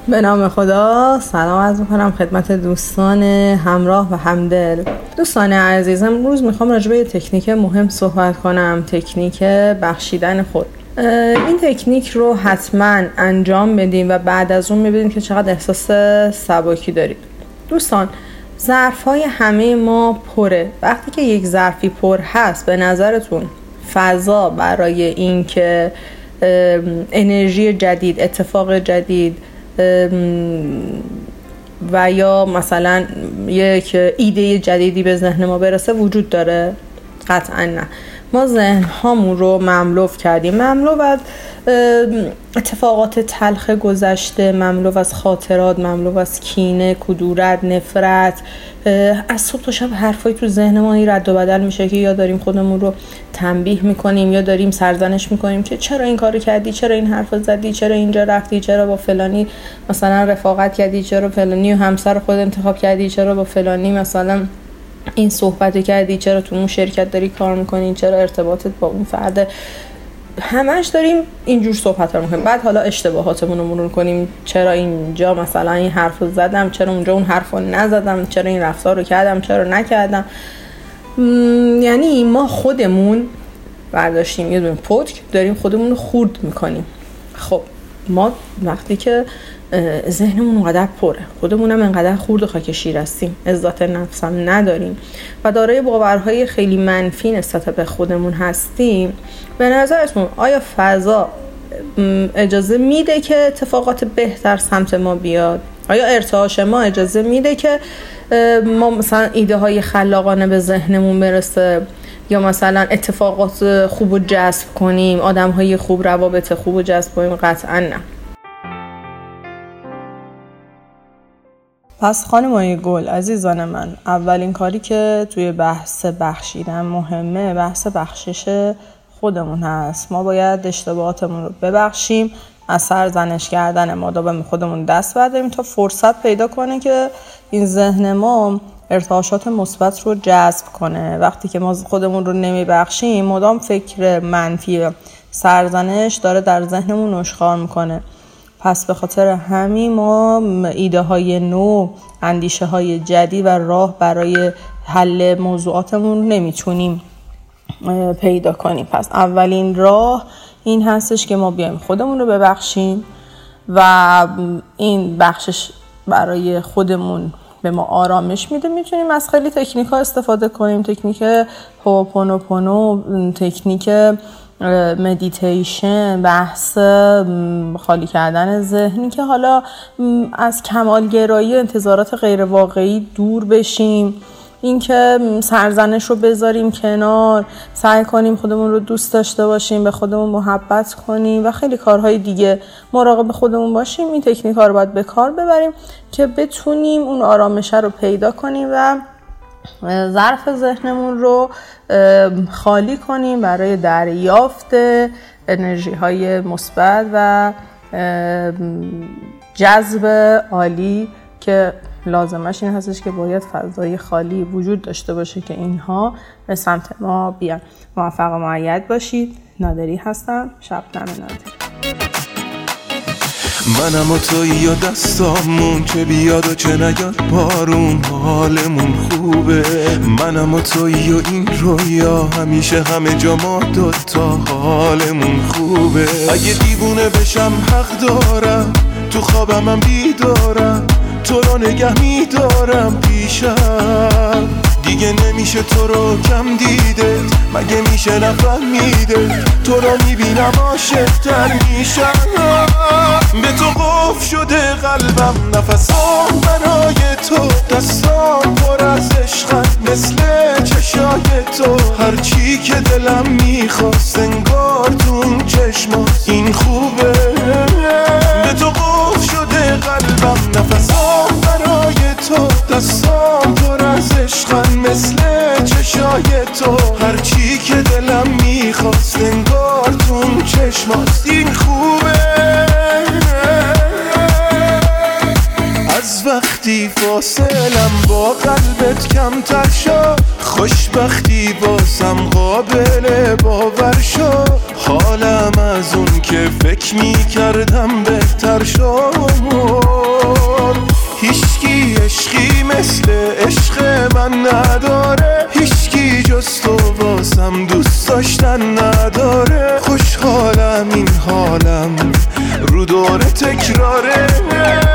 به نام خدا. سلام عرض می‌کنم خدمت دوستان همراه و همدل. دوستان عزیز، امروز میخوام راجع به تکنیک مهم صحبت کنم، تکنیک بخشیدن خود. این تکنیک رو حتما انجام بدیم و بعد از اون میبینید که چقدر احساس سبکی دارید. دوستان، ظرف‌های همه ما پره. وقتی که یک ظرفی پر هست، به نظرتون فضا برای این که انرژی جدید، اتفاق جدید و یا مثلا یک ایده جدیدی به ذهن ما برسه وجود داره؟ قطعا نه. ما ذهن هامون رو مملو کردیم، مملو از اتفاقات تلخ گذشته، مملو از خاطرات، مملو از کینه، کدورت، نفرت. از صبح تا شب حرفایی تو ذهن ما رد و بدل میشه که یا داریم خودمون رو تنبیه میکنیم یا داریم سرزنش میکنیم که چرا این کارو کردی، چرا این حرفو زدی، چرا اینجا رفتی، چرا با فلانی مثلا رفاقت کردی، چرا فلانی و همسر خود انتخاب کردی، چرا با فلانی مثلا این صحبتو کردی، چرا تو اون شرکت داری کار میکنی، چرا ارتباطت با اون فرد. همش داریم اینجور صحبت رو میکنیم. بعد حالا اشتباهاتمون رو مرور کنیم، چرا اینجا مثلا این حرف رو زدم، چرا اونجا اون حرف رو نزدم، چرا این رفتار رو کردم، چرا نکردم. یعنی ما خودمون برداشتیم یه دونه پتک، داریم خودمون رو خورد میکنیم. خب ما وقتی که ذهنمون اونقدر پره، خودمونم انقدر خورد و خاک شیر هستیم، عزت نفس هم نداریم و دارای باورهای خیلی منفی نسبت به خودمون هستیم، به نظرتون آیا فضا اجازه میده که اتفاقات بهتر سمت ما بیاد؟ آیا ارتعاش ما اجازه میده که ما مثلا ایده های خلاقانه به ذهنمون برسه یا مثلا اتفاقات خوب رو جذب کنیم، آدم های خوب، روابط خوب رو جذب کنیم؟ قطعا نه. پس خانمای گل، عزیزان من، اولین کاری که توی بحث بخشیدن مهمه، بحث بخشش خودمون هست. ما باید اشتباهاتمون رو ببخشیم، از سرزنش کردن مادام خودمون دست برداریم تا فرصت پیدا کنه که این ذهن ما ارتعاشات مثبت رو جذب کنه. وقتی که ما خودمون رو نمیبخشیم، مدام فکر منفی، سرزنش داره در ذهنمون نشخوار میکنه. پس به خاطر همین ما ایده های نو، اندیشه های جدید و راه برای حل موضوعاتمون نمیتونیم پیدا کنیم. پس اولین راه این هستش که ما بیایم خودمون رو ببخشیم و این بخشش برای خودمون به ما آرامش میده. میتونیم از خیلی تکنیک ها استفاده کنیم، تکنیک هوپونوپونو، تکنیک مدیتیشن، بحث خالی کردن ذهنی که حالا از کمالگرایی و انتظارات غیر واقعی دور بشیم، این که سرزنش رو بذاریم کنار، سعی کنیم خودمون رو دوست داشته باشیم، به خودمون محبت کنیم و خیلی کارهای دیگه. مراقب خودمون باشیم. این تکنیک ها رو باید به کار ببریم که بتونیم اون آرامش رو پیدا کنیم و ظرف ذهنمون رو خالی کنیم برای دریافت انرژی های مثبت و جذب عالی که لازمش این هستش که باید فضای خالی وجود داشته باشه که اینها به سمت ما بیان. موفق و مؤید باشید. نادری هستم، شبنم نادری. منم و تویی یا دستامون چه بیاد و چه نیاد بارون حالمون خوبه. منم و تویی و این رویا همیشه همه جا ما دوتا حالمون خوبه. اگه دیوونه بشم حق دارم، تو خوابم هم بیدارم، تو رو نگه میدارم پیشم. دیگه نمیشه تو رو کم دیده، مگه میشه نفهمیده تو رو میبینم عاشق‌تر میشم. به تو قفل شده قلبم، نفسام برای تو، دستام پر از عشقن مثل چشای تو. هرچی که دلم میخواست انگار تو اون چشمات این خوبه. به تو قفل شده قلبم، نفسام برای تو، دستام پر از عشقن مثل چشای تو. هرچی که دلم میخواست انگار تو اون چشمات این خوبه. از وقتی فاصلم با قلبت کمتر شد، خوشبختی بازم قابل باور شد. حالم از اون که فکر میکردم بهتر شد. هیچکی عشقی مثل عشق من نداره، هیچکی جز تو واسم دوست داشتن نداره. خوشحالم این حالم رو دور تکراره.